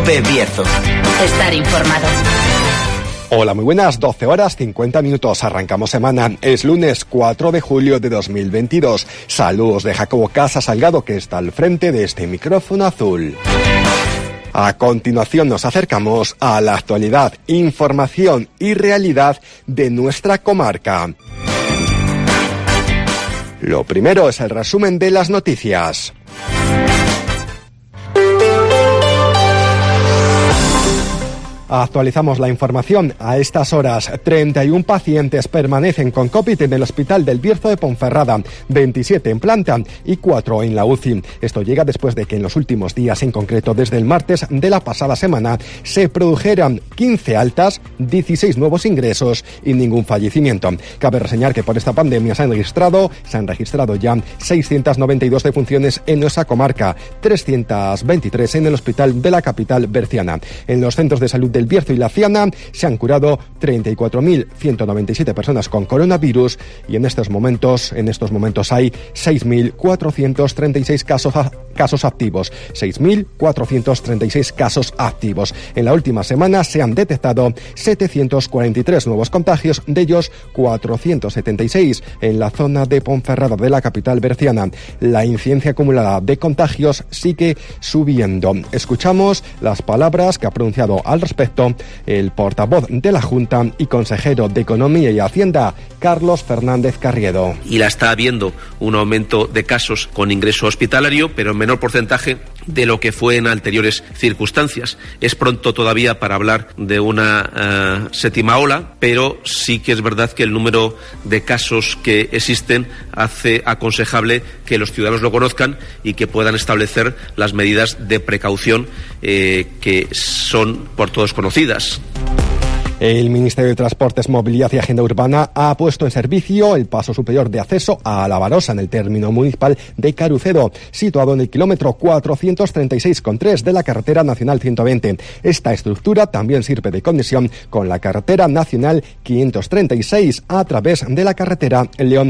Cope Bierzo. Estar informado. Hola, muy buenas, 12 horas 50 minutos, arrancamos semana, es lunes 4 de julio de 2022. Saludos de Jacobo Casa Salgado, que está al frente de este micrófono azul. A continuación nos acercamos a la actualidad, información y realidad de nuestra comarca. Lo primero es el resumen de las noticias. Actualizamos la información. A estas horas, 31 pacientes permanecen con COVID en el Hospital del Bierzo de Ponferrada, 27 en planta y 4 en la UCI. Esto llega después de que en los últimos días, en concreto desde el martes de la pasada semana, se produjeran 15 altas, 16 nuevos ingresos y ningún fallecimiento. Cabe reseñar que por esta pandemia se han registrado ya 692 defunciones en nuestra comarca, 323 en el hospital de la capital berciana. En los centros de salud del Bierzo y la Ciana se han curado 34.197 personas con coronavirus y en estos momentos hay 6.436 casos activos. 6.436 casos activos. En la última semana se han detectado 743 nuevos contagios, de ellos 476 en la zona de Ponferrada de la capital berciana. La incidencia acumulada de contagios sigue subiendo. Escuchamos las palabras que ha pronunciado al respecto el portavoz de la Junta y consejero de Economía y Hacienda, Carlos Fernández Carriedo. Y la está habiendo un aumento de casos con ingreso hospitalario, pero en menor porcentaje de lo que fue en anteriores circunstancias. Es pronto todavía para hablar de una séptima ola, pero sí que es verdad que el número de casos que existen hace aconsejable que los ciudadanos lo conozcan y que puedan establecer las medidas de precaución que son por todos conocidas. El Ministerio de Transportes, Movilidad y Agenda Urbana ha puesto en servicio el paso superior de acceso a La Barosa en el término municipal de Carucedo, situado en el kilómetro 436,3 de la carretera nacional 120. Esta estructura también sirve de conexión con la carretera nacional 536 a través de la carretera León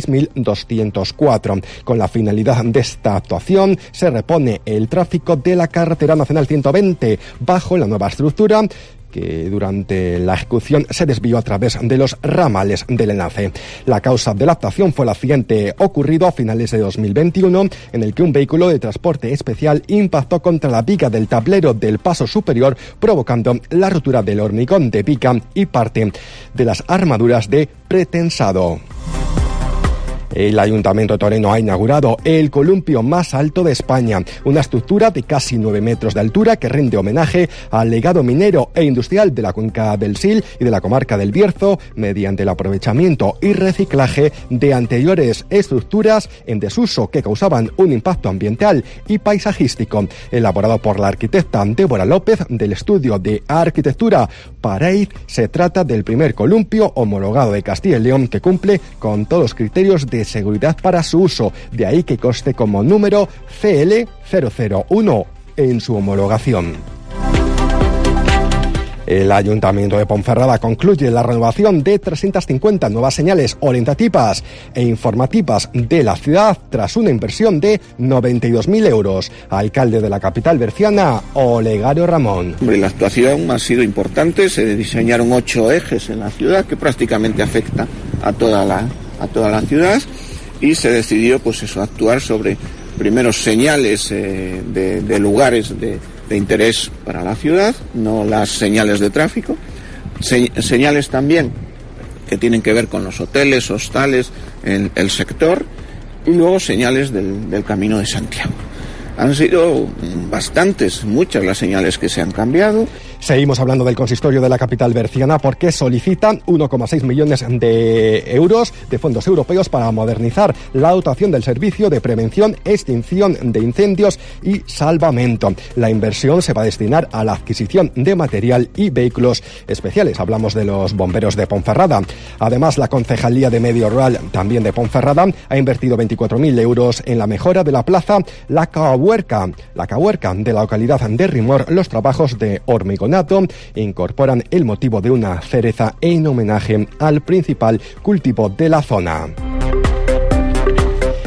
6204. Con la finalidad de esta actuación se repone el tráfico de la carretera nacional 120 bajo la nueva estructura, que durante la ejecución se desvió a través de los ramales del enlace. La causa de la actuación fue el accidente ocurrido a finales de 2021, en el que un vehículo de transporte especial impactó contra la viga del tablero del paso superior, provocando la rotura del hormigón de viga y parte de las armaduras de pretensado. El Ayuntamiento de Toreno ha inaugurado el columpio más alto de España, una estructura de casi 9 metros de altura que rinde homenaje al legado minero e industrial de la cuenca del Sil y de la comarca del Bierzo mediante el aprovechamiento y reciclaje de anteriores estructuras en desuso que causaban un impacto ambiental y paisajístico. Elaborado por la arquitecta Débora López del estudio de arquitectura Pareid, se trata del primer columpio homologado de Castilla y León que cumple con todos los criterios de seguridad para su uso, de ahí que conste como número CL001 en su homologación. El Ayuntamiento de Ponferrada concluye la renovación de 350 nuevas señales orientativas e informativas de la ciudad tras una inversión de 92.000 euros. Alcalde de la capital berciana, Olegario Ramón. La actuación ha sido importante, se diseñaron 8 ejes en la ciudad que prácticamente afecta a toda la ciudad y se decidió actuar sobre primeros señales de lugares de interés para la ciudad, no las señales de tráfico, señales también que tienen que ver con los hoteles, hostales, el sector, y luego señales del Camino de Santiago. Han sido muchas las señales que se han cambiado. Seguimos hablando del consistorio de la capital berciana porque solicitan 1,6 millones de euros de fondos europeos para modernizar la dotación del servicio de prevención, extinción de incendios y salvamento. La inversión se va a destinar a la adquisición de material y vehículos especiales. Hablamos de los bomberos de Ponferrada. Además, la Concejalía de Medio Rural, también de Ponferrada, ha invertido 24.000 euros en la mejora de la plaza La Cahuerca de la localidad de Rimor. Los trabajos de hormigonato incorporan el motivo de una cereza en homenaje al principal cultivo de la zona.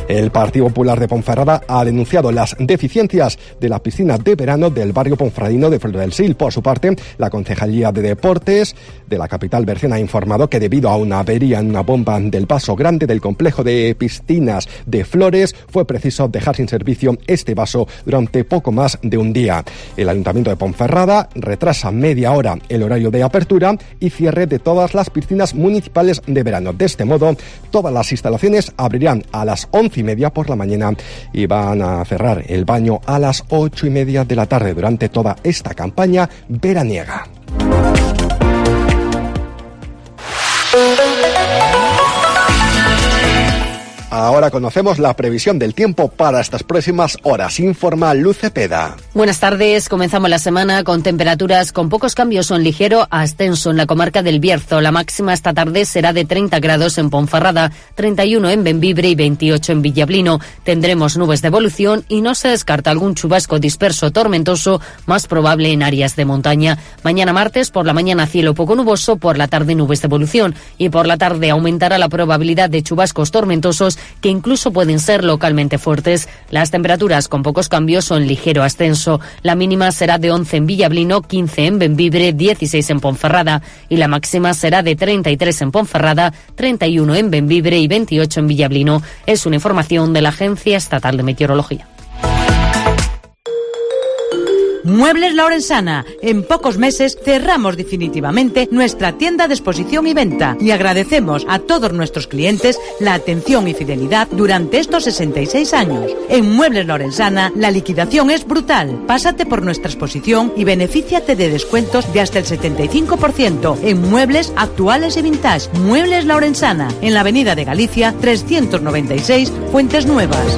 El Partido Popular de Ponferrada ha denunciado las deficiencias de la piscina de verano del barrio ponferradino de Flor del Sil. Por su parte, la Concejalía de Deportes de la capital berciana ha informado que debido a una avería en una bomba del vaso grande del complejo de piscinas de Flores, fue preciso dejar sin servicio este vaso durante poco más de un día. El Ayuntamiento de Ponferrada retrasa media hora el horario de apertura y cierre de todas las piscinas municipales de verano. De este modo, todas las instalaciones abrirán a las 11:30 por la mañana y van a cerrar el baño a las 8:30 de la tarde durante toda esta campaña veraniega. Ahora conocemos la previsión del tiempo para estas próximas horas. Informa Luz Cepeda. Buenas tardes. Comenzamos la semana con temperaturas con pocos cambios o en ligero ascenso en la comarca del Bierzo. La máxima esta tarde será de 30 grados en Ponferrada, 31 en Bembibre y 28 en Villablino. Tendremos nubes de evolución y no se descarta algún chubasco disperso tormentoso, más probable en áreas de montaña. Mañana martes, por la mañana cielo poco nuboso, por la tarde nubes de evolución y por la tarde aumentará la probabilidad de chubascos tormentosos que incluso pueden ser localmente fuertes. Las temperaturas con pocos cambios o en ligero ascenso. La mínima será de 11 en Villablino, 15 en Bembibre, 16 en Ponferrada y la máxima será de 33 en Ponferrada, 31 en Bembibre y 28 en Villablino. Es una información de la Agencia Estatal de Meteorología. Muebles La Orensana. En pocos meses cerramos definitivamente nuestra tienda de exposición y venta y agradecemos a todos nuestros clientes la atención y fidelidad durante estos 66 años. En Muebles La Orensana la liquidación es brutal. Pásate por nuestra exposición y benefíciate de descuentos de hasta el 75% en muebles actuales y vintage. Muebles La Orensana, en la Avenida de Galicia 396, Fuentes Nuevas.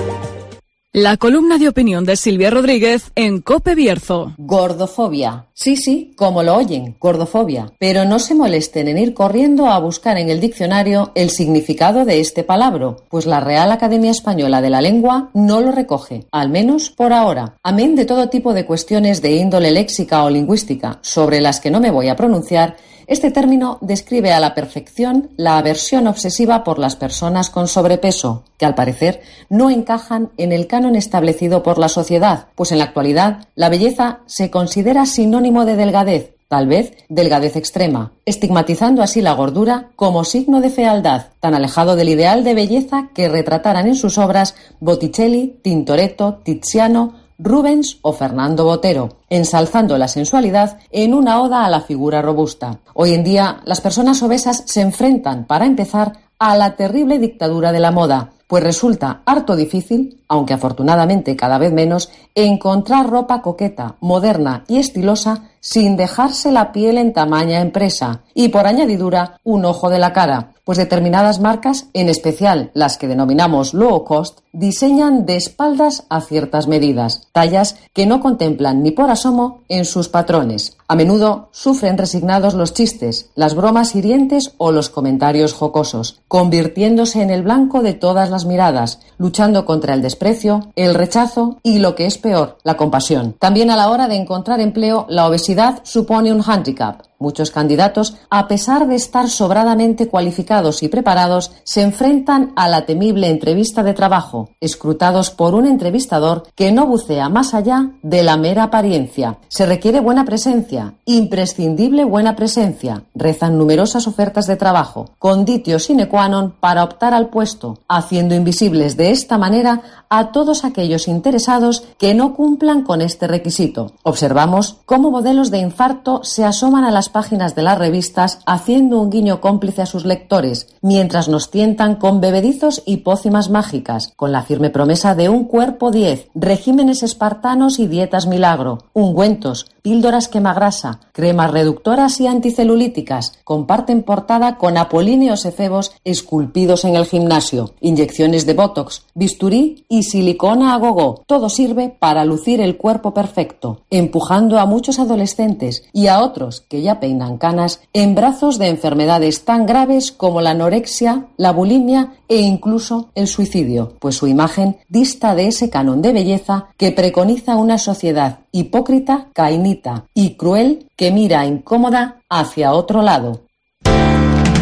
La columna de opinión de Silvia Rodríguez en COPE Bierzo. Gordofobia. Sí, como lo oyen, gordofobia. Pero no se molesten en ir corriendo a buscar en el diccionario el significado de este palabra, pues la Real Academia Española de la Lengua no lo recoge, al menos por ahora. Amén de todo tipo de cuestiones de índole léxica o lingüística, sobre las que no me voy a pronunciar, este término describe a la perfección la aversión obsesiva por las personas con sobrepeso, que al parecer no encajan en el canon establecido por la sociedad, pues en la actualidad la belleza se considera sinónimo de delgadez, tal vez delgadez extrema, estigmatizando así la gordura como signo de fealdad, tan alejado del ideal de belleza que retrataran en sus obras Botticelli, Tintoretto, Tiziano, Rubens o Fernando Botero, ensalzando la sensualidad en una oda a la figura robusta. Hoy en día, las personas obesas se enfrentan, para empezar, a la terrible dictadura de la moda, pues resulta harto difícil, aunque afortunadamente cada vez menos, encontrar ropa coqueta, moderna y estilosa sin dejarse la piel en tamaña empresa y, por añadidura, un ojo de la cara, pues determinadas marcas, en especial las que denominamos low cost, diseñan de espaldas a ciertas medidas, tallas que no contemplan ni por asomo en sus patrones. A menudo sufren resignados los chistes, las bromas hirientes o los comentarios jocosos, convirtiéndose en el blanco de todas las miradas, luchando contra el desprecio, el rechazo y, lo que es peor, la compasión. También a la hora de encontrar empleo, la obesidad supone un hándicap. Muchos candidatos, a pesar de estar sobradamente cualificados y preparados, se enfrentan a la temible entrevista de trabajo, escrutados por un entrevistador que no bucea más allá de la mera apariencia. Se requiere buena presencia, imprescindible buena presencia, rezan numerosas ofertas de trabajo, conditio sine qua non para optar al puesto, haciendo invisibles de esta manera a todos aquellos interesados que no cumplan con este requisito. Observamos cómo modelos de infarto se asoman a las páginas de las revistas haciendo un guiño cómplice a sus lectores, mientras nos tientan con bebedizos y pócimas mágicas, con la firme promesa de un cuerpo 10, regímenes espartanos y dietas milagro, ungüentos, píldoras quemagrasa, cremas reductoras y anticelulíticas, comparten portada con apolíneos efebos esculpidos en el gimnasio, inyecciones de botox, bisturí y silicona a gogo. Todo sirve para lucir el cuerpo perfecto, empujando a muchos adolescentes y a otros que ya peinan canas en brazos de enfermedades tan graves como la anorexia, la bulimia e incluso el suicidio, pues su imagen dista de ese canon de belleza que preconiza una sociedad hipócrita, cainita y cruel que mira incómoda hacia otro lado.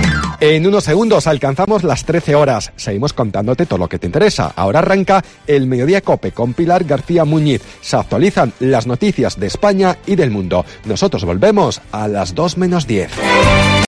En unos segundos alcanzamos las 13 horas. Seguimos contándote todo lo que te interesa. Ahora arranca el Mediodía COPE con Pilar García Muñiz. Se actualizan las noticias de España y del mundo. Nosotros volvemos a las 2 menos 10.